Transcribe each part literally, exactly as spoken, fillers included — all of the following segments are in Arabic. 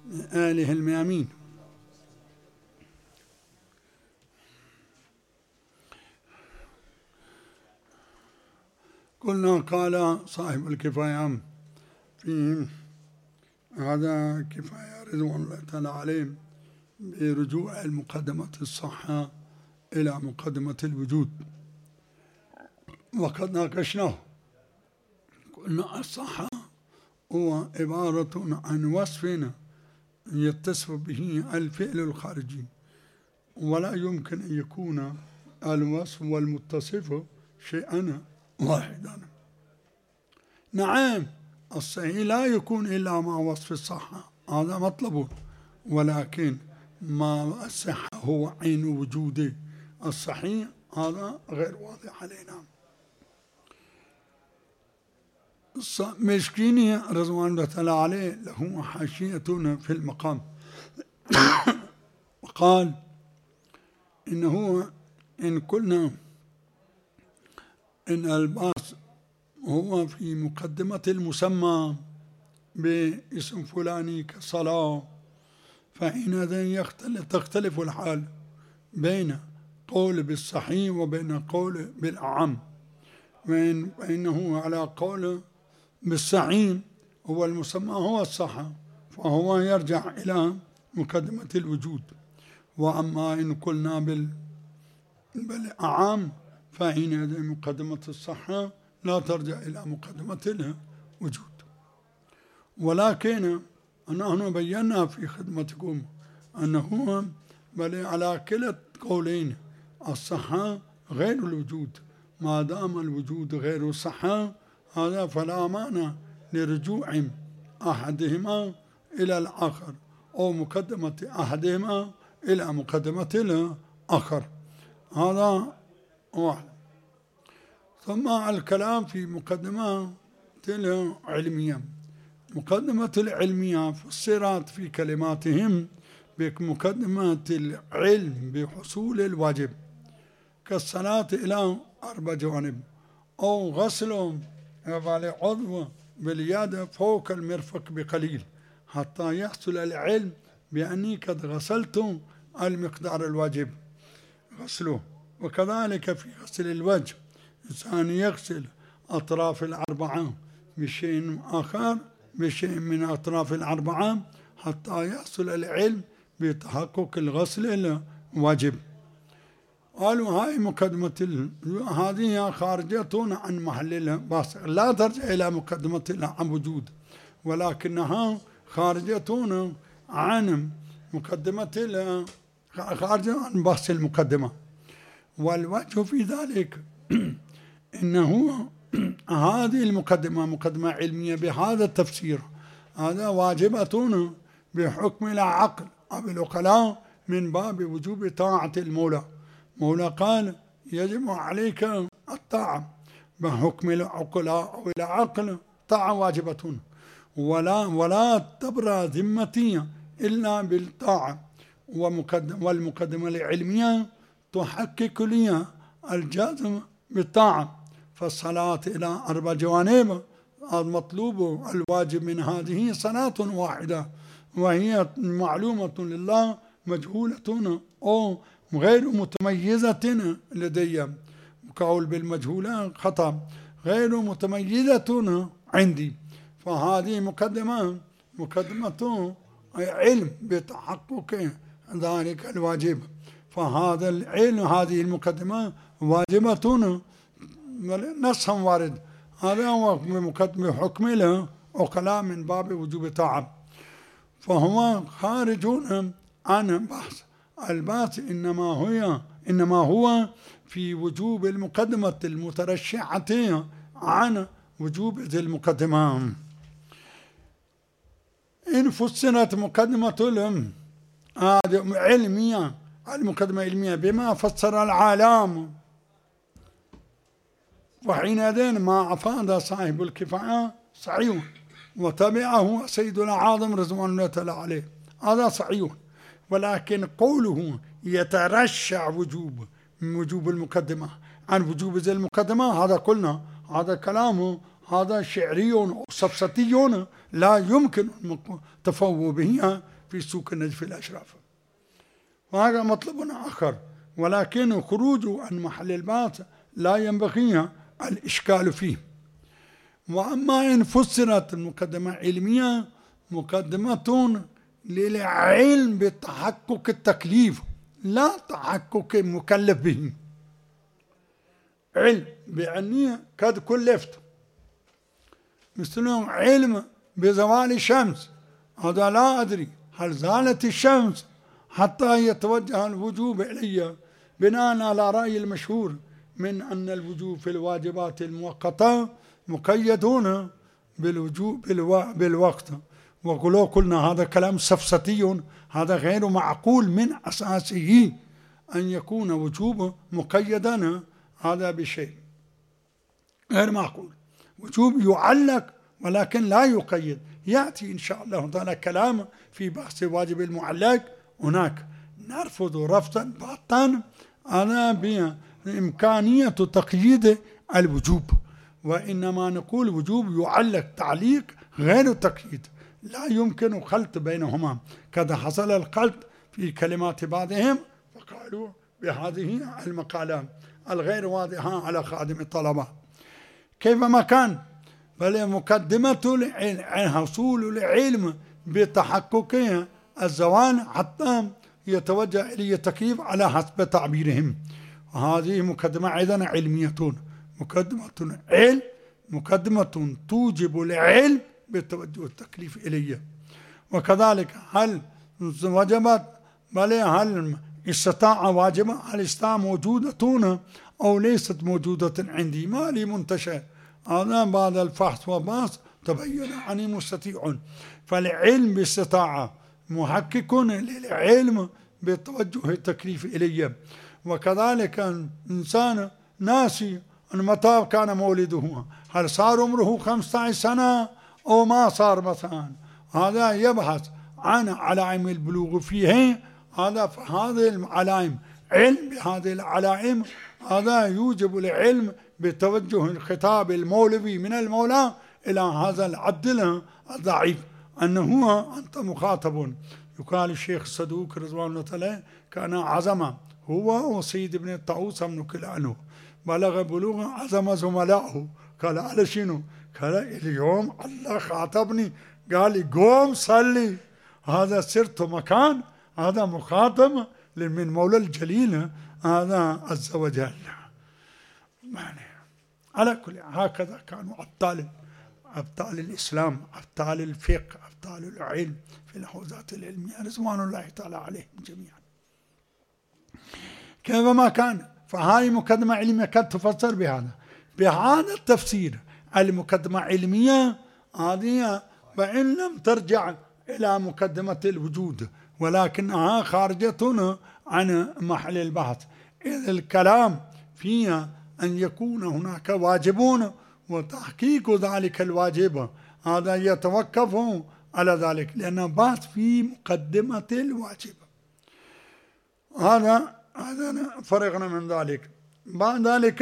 آله الميامين. قلنا قال صاحب الكفاية في هذا كفاية رضوان الله تعالى عليه برجوع المقدمة الصحة إلى مقدمة الوجود، وقد ناقشناه. قلنا الصحة هو عبارة عن وصف يتصف به الفعل الخارجي، ولا يمكن أن يكون الوصف والمتصف شيئا واحدا. نعم الصحيح لا يكون إلا مع وصف الصحة، هذا مطلب، ولكن ما الصحة هو عين وجود الصحيح هذا غير واضح علينا. مشكيني رضوان الله تعالى عليه له حاشية في المقام وقال إنه إن قلنا إن الباس هو في مقدمة المسمى باسم فلاني كالصلاة، فحينئذ تختلف الحال بين قول بالصحيح وبين قول بالأعم، فإنه على قول بالصحيح هو المسمى هو الصحة، فهو يرجع إلى مقدمة الوجود. وأما إن قلنا بال بالأعم فحينئذ مقدمة الصحة لا ترجع إلى مقدمة الوجود. ولكن نحن بينا في خدمتكم أنه بل على كلا قولين الصحة غير الوجود، ما دام الوجود غير الصحة هذا فلا معنى لرجوع أحدهما إلى الآخر أو مقدمة أحدهما إلى مقدمة الآخر، هذا واحد. ثم الكلام في مقدمة العلمية. مقدمة العلمية فسرت في كلماتهم بمقدمة العلم بحصول الواجب كالصلاة إلى أربع جوانب، أو غسل العضو باليد فوق المرفق بقليل حتى يحصل العلم بأني قد غسلت المقدار الواجب غسله. وكذلك في غسل الوجه إنسان يغسل أطراف الأربعة بشيء آخر بشيء من أطراف الأربعة حتى يحصل العلم بتحقق الغسل الواجب. قالوا هاي مقدمة هذه خارجة عن محل الباس، لا ترجع إلى مقدمة الوجود، ولكنها خارجة عن مقدمة خارجة عن بحث المقدمة. والوجه في ذلك إنه هذه المقدمة مقدمة علمية بهذا التفسير هذا واجبة بحكم العقل أو العقلاء من باب وجوب طاعة المولى. مولى قال يجب عليك الطاعة بحكم العقلاء أو العقل، طاعة واجبة، ولا ولا تبرى ذمتي إلا بالطاعة. والمقدمة العلمية تحقق لي الجازم بالطاعة. فالصلاة إلى أربع جوانب المطلوب الواجب من هذه صلاة واحدة، وهي معلومة لله مجهولة أو غير متميزة لدي. قول بالمجهولة خطأ، غير متميزة عندي، فهذه مقدمة مقدمة علم بتحقق ذلك الواجب. فهذا العلم هذه المقدمة واجبة نصا وارد، هذا هو مقدمة حكم له وكلام من باب وجوب طاعة، فهو خارج عن بحث البحث. إنما هو إنما هو في وجوب المقدمة المترشحة عن وجوب المقدمة. إن فسرت مقدمة علمية المقدمة علمية بما فسر العالم، وحينئذ ما أفاد صاحب الكفاية صحيح وتبعه سيد الأعظم رضوان الله تعالى عليه، هذا صحيح. ولكن قوله يترشع وجوب من وجوب المقدمة عن وجوب ذي المقدمة، هذا قلنا هذا كلامه هذا شعري أو سفسطي لا يمكن تفوه به في سوق النجف الأشراف. وهذا مطلب آخر، ولكن خروجه عن محل البحث لا ينبغي الإشكال فيه. وأما إن فسرت المقدمة علمية مقدمة للعلم بتحقق التكليف لا تحقق مكلف به، علم بأني قد كلفت، مثل علم بزوال الشمس، هذا لا أدري هل زالت الشمس حتى يتوجه الوجوب إلي بناء على رأي المشهور من أن الوجوب في الواجبات المؤقتة مقيدون بالوجوب بالوقت. ولو قلنا هذا كلام سفسطي، هذا غير معقول من أساسه أن يكون وجوب مقيدا هذا بشيء، غير معقول. وجوب يعلق ولكن لا يقيد. يأتي إن شاء الله تعالى كلام في بحث واجب المعلق، هناك نرفض رفضا باطا أنا بإمكانية تقييد الوجوب، وإنما نقول وجوب يعلق تعليق غير تقييد، لا يمكن خلط بينهما، كذا حصل الخلط في كلمات بعضهم فقالوا بهذه المقالة الغير واضحة على خادم الطلبة. كيفما كان، بل مقدمة حصول العلم بتحقق الزوال حتى يتوجه إليه التكليف على حسب تعبيرهم، وهذه مقدمة أيضا علمية، مقدمة علم، مقدمة توجب العلم بتوجه التكليف إليه. وكذلك هل وجبت، بل هل استطاع واجبة، هل استطاع موجودة أو ليست موجودة عندي، ما لي منتشر، هذا بعد الفحص وبحث تبين أني مستطيع. فالعلم باستطاعة محقق للعلم بتوجه التكليف إليه. وكذلك الإنسان ناسي أن متى كان مولده، هل صار عمره خمسة عشر سنة أو ما صار مثلا، هذا يبحث عن علائم البلوغ فيه، هذا فهذه العلائم علم بهذه العلائم، هذا يوجب العلم بتوجه الخطاب المولوي من المولى إلى هذا العدل الضعيف أنه أنت مخاطب. يقال الشيخ الصدوق رضوان الله تعالى كان عزم هو وسيد بن الطاووس نقل عنه، بلغ بلوغ عزم زملائه، قال على شنو؟ قال اليوم الله خاطبني قال لي قوم صلي، هذا سرت مكان، هذا مخاطب من مولى الجليل هذا عز وجل. على كل هكذا كانوا أبطال أبطال الإسلام، أبطال الفقه، أبطال العلم في الحوزات العلمية رضوان الله تعالى عليهم جميعا. كيفما كان، فهاي مقدمة علمية قد تفسر بهذا بهذا التفسير المقدمة علمية هذه، وإن لم ترجع إلى مقدمة الوجود ولكنها خارجة عن محل البحث، إذ الكلام فيها أن يكون هناك واجبون وتحقيق ذلك الواجب هذا يتوقف على ذلك، لأن بحث في مقدمة الواجب. هذا هذا فرغنا من ذلك. بعد ذلك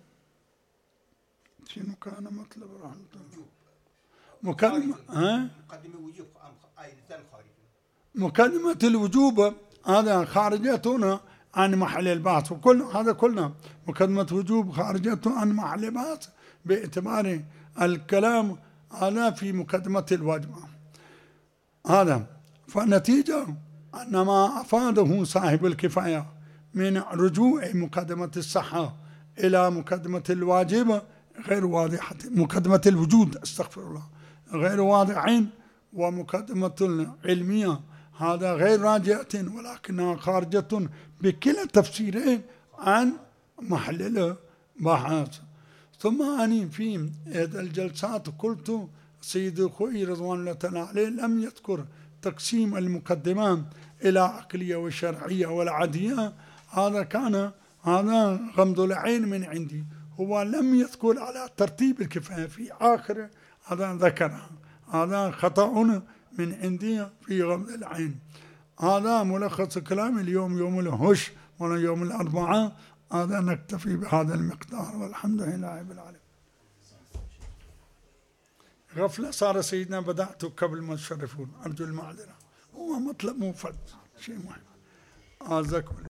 شنو كان مطلب رحمة الله؟ مقدمة ها؟ مقدمة وجوب أيضا خارجة. مقدمة الوجوب هذا خارجة عن محل البحث، وكل هذا كلنا مقدمة وجوب خارجة عن محل البحث باعتبار الكلام هذا في مقدمة الواجب. هذا فالنتيجة أن ما أفاده صاحب الكفاية من رجوع مقدمة الصحة إلى مقدمة الواجب غير واضحة، مقدمة الوجود استغفر الله غير واضحين، ومقدمة العلمية هذا غير راجعة ولكنها خارجة بكلا التفسيرين عن محل البحث. ثم أني في إحدى الجلسات قلت سيد خوي رضوان الله تعالى عليه لم يذكر تقسيم المقدمات إلى عقلية وشرعية والعادية، هذا كان هذا غمض العين من عندي، هو لم يذكر على ترتيب الكفاية في آخر هذا ذكرها، هذا خطأ من عندي في غمض العين. هذا ملخص كلام اليوم يوم الهش ولا يوم الأربعاء، هذا نكتفي بهذا المقدار والحمد لله رب العالمين. غفلة صار سيدنا بدأت قبل ما تشرفون، أرجو المعذرة. هو مطلب مفرد شيء مهم. أعزكم الله.